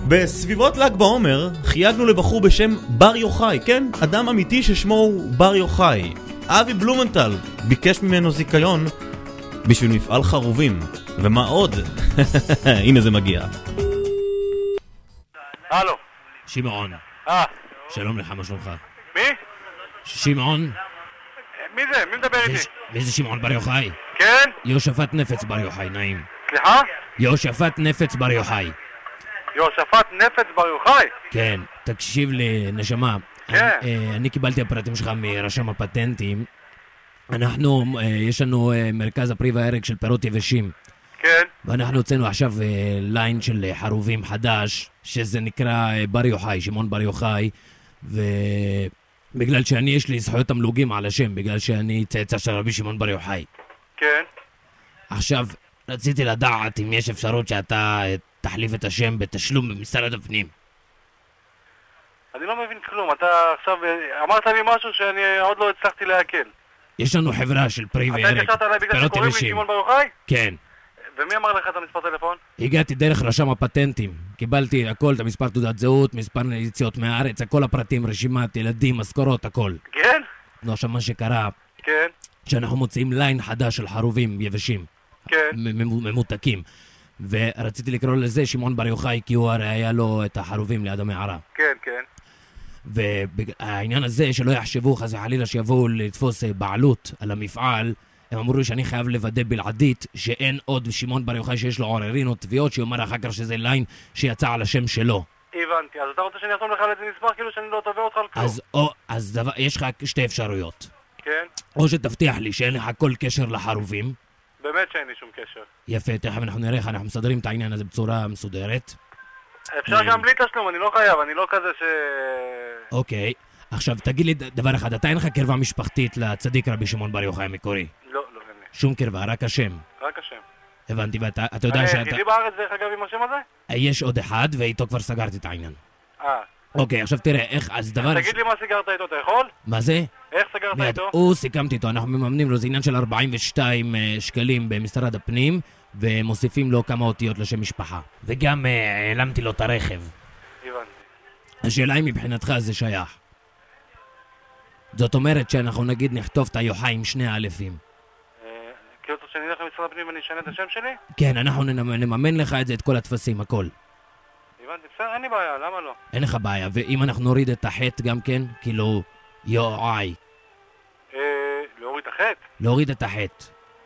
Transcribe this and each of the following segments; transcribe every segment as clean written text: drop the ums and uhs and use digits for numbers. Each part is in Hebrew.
בסביבות ל"ג בעומר חייגנו לבחור בשם בר יוחאי, כן? אדם אמיתי ששמו הוא בר יוחאי. אבי בלומנטל ביקש ממנו זיכיון בשביל מפעל חרובים. ומה עוד? הנה זה מגיע. הלו. שמעון. שלום לך, מה שלומך? מי? שמעון. מי זה? מי מדבר איתי? מי זה שמעון בר יוחאי? כן? יהושפט נפץ בר יוחאי, נעים. סליחה? יהושפט נפץ בר יוחאי. יהושפט נפץ בר יוחאי? כן, תקשיב לי, נשמה. כן. אני קיבלתי הפרטים שלך מרשם הפטנטים. יש לנו מרכז הפרי והירק של פירות יבשים. כן. ואנחנו הוצאנו עכשיו ליין של חרובים חדש, שזה נקרא בר יוחאי, שמעון בר יוחאי. ובגלל שאני יש לי זכויות תמלוגים על השם, בגלל שאני צאצא של רבי שמעון בר יוחאי. כן. עכשיו, רציתי לדעת אם יש אפשרות שאתה תחליף את השם בתשלום במשרד הפנים. אני לא מבין כלום, אתה עכשיו אמרת לי משהו שאני עוד לא הצלחתי להקל. יש לנו חברה של פרי וירק, אתה התקשרת עליי בגלל שקוראים לי שמעון בר יוחאי? כן. ומי אמר לך את המספר טלפון? הגעתי דרך רשם הפטנטים, קיבלתי הכל, את המספר תעודת זהות, מספר יציאות מהארץ, הכל הפרטים, רשימת ילדים, משכורות, הכל. כן? נו, עכשיו מה שקרה, כן. שאנחנו מוצאים ליין חדש של חרובים יבשים. כן. ממותקים. ורציתי לקרוא לזה שמעון בר יוחאי, כי הוא הרי היה לו את החרובים ליד המערה. כן, כן. והעניין הזה שלא יחשבו חס וחלילה שיבואו לתפוס בעלות על המפעל, הם אמרו לי שאני חייב לוודא בלעדית שאין עוד שמעון בר יוחאי שיש לו עוררין או תביעות, שיאמר אחר כך שזה ליין שיצא על השם שלו. הבנתי, אז אתה רוצה שאני אחתום לך על איזה מספר כאילו שאני לא תובע אותך על כלום? אז יש לך שתי אפשרויות. כן. או שתבטיח לי שאין לך כל קשר לחרובים. באמת שאין לי שום קשר. יפה, תכף אנחנו נראה איך אנחנו מסדרים את העניין הזה בצורה מסודרת. אפשר גם בלי תשלום, אני לא חייב, אני לא כזה אוקיי, עכשיו תגיד לי דבר אחד, אתה אין לך קרבה משפחתית לצדיק רבי שמעון בר יוחאי המקורי? לא, אין לי. שום קרבה, רק השם. רק השם. הבנתי, ואתה יודע שאתה... היחידי בארץ דרך אגב עם השם הזה? יש עוד אחד, ואיתו כבר סגרתי את העניין. אוקיי, עכשיו תראה, איך, אז דבר... תגיד לי מה סגרת איתו, אתה יכול? מה זה? איך סגרת איתו? הוא סיכמתי איתו, אנחנו מממנים לו, זה עניין של 42 שקלים במשרד הפנים, ומוסיפים לו כמה אותיות לשם משפחה. וגם העלמתי לו את הרכב. הבנתי. השאלה היא מבחינתך זה שייך. זאת אומרת שאנחנו נגיד נכתוב את היוחאי עם שני האלפים. כאילו אתה שאני אלך למשרד הפנים ואני אשנה את השם שלי? כן, אנחנו נממן לך את זה, את כל התפסים, הכל. הבנתי, בסדר, אין לי בעיה, למה לא? אין לך בעיה, ואם אנחנו נוריד את החטא גם כן, כאילו, יוחאי. להוריד את החטא? להוריד את החטא.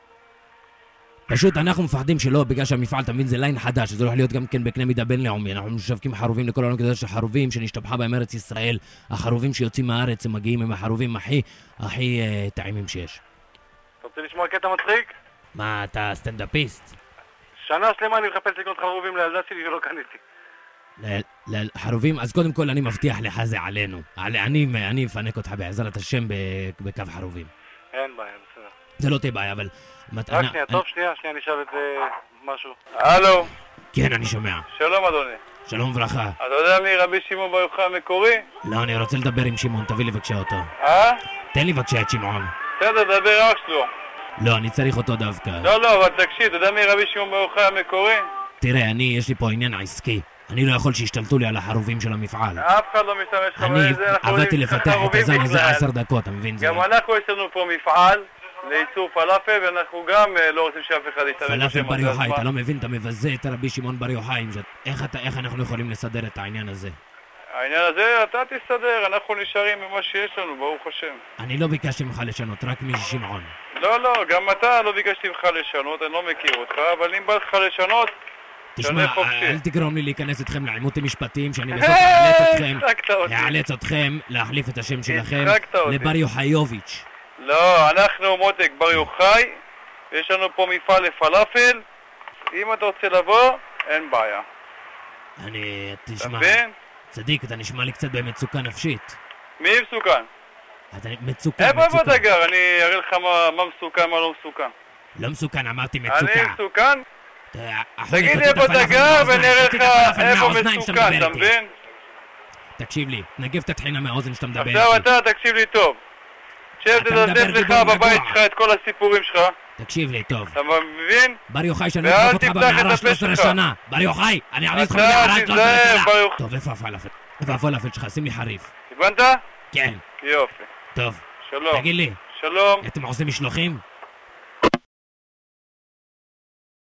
פשוט אנחנו מפחדים שלא, בגלל שהמפעל, אתה מבין, זה ליין חדש, זה הולך להיות גם כן בקנה מידה בינלאומי. אנחנו משווקים חרובים לכל העולם כדי שחרובים שנשתבחה בהם ארץ ישראל, החרובים שיוצאים מהארץ, הם מגיעים עם החרובים הכי טעימים שיש. אתה רוצה לשמוע קטע מצחיק? מה, אתה סטנדאפיסט? שנה שלמה אני מחפש לקנות חרובים לילדה שלי ולא קניתי. חרובים, אז קודם כל אני מבטיח לך זה עלינו. אני אפנק אותך בעזרת השם בקו חרובים. אין בעיה, בסדר. זה לא תהיה בעיה, אבל... רק שנייה, טוב, שנייה, אני אשאל את משהו. הלו. כן, אני שומע. שלום אדוני. שלום וברכה. אתה יודע מי רבי שמעון בר יוחאי המקורי? לא, אני רוצה לדבר עם שמעון, תביא לי בבקשה אותו. תן לי בבקשה את שמעון. בסדר, דבר אח שלו. לא, אני צריך אותו דווקא. לא, אבל תקשיב, אתה יודע מי רבי שמעון בר יוחאי המקורי? תראה, יש לי פה עניין עסקי. אני לא יכול שישתלטו לי על החרובים של המפעל. אף אחד לא משתמש לך בזה. אני עבדתי לפתח את הזן הזה 10 דקות, אתה מבין? גם אנחנו יש לנו פה מפעל לייצור פלאפל, ואנחנו גם לא רוצים שאף אחד ישתמש. פלאפל בר יוחאי, אתה לא מבין, אתה מבזה את רבי שמעון בר יוחאי. איך אנחנו יכולים לסדר את העניין הזה? העניין הזה, אתה תסתדר, אנחנו נשארים במה שיש לנו, ברוך השם. אני לא ביקשתי ממך לשנות, רק משמעון. לא, גם אתה לא ביקשתי ממך לשנות, אני לא מכיר אותך, אבל אם בא לך לשנות, תשמע, אל תגרום לי להיכנס אתכם לעימותים משפטיים, שאני בסוף אאלץ אתכם להחליף את השם שלכם לבר יוחאיוביץ'. לא, אנחנו מותק בר יוחאי, יש לנו פה מפעל לפלאפל, אם אתה רוצה לבוא, אין בעיה. תשמע, צדיק, אתה נשמע לי קצת במצוקה נפשית. מי מסוכן? אתה מצוקה. איפה אתה גר? אני אראה לך מה מסוכן, מה לא מסוכן. לא מסוכן, אמרתי מצוקה. אני מסוכן? תגיד לי איפה אתה גר ואני אראה לך איפה מסוכן, אתה מבין? תקשיב לי, נגב את התחינה מהאוזן שאתה מדבר. עכשיו אתה תקשיב לי טוב. שב תדפדף לך בבית שלך את כל הסיפורים שלך. תקשיב לי, טוב. אתה מבין? בר יוחאי, שאני ואל אדחוף אותך תפתח במערה את הפה 13 שלך. שנה. בר יוחאי, אני אעמיד אותך אתה במערה 13 תיזהר, שנה. בר יוחאי. טוב, איפה הפלאפל? איפה הפלאפל שלך? שים לי חריף. הבנת? כן, יופי. טוב. שלום. תגיד לי, שלום. אתם עושים משלוחים?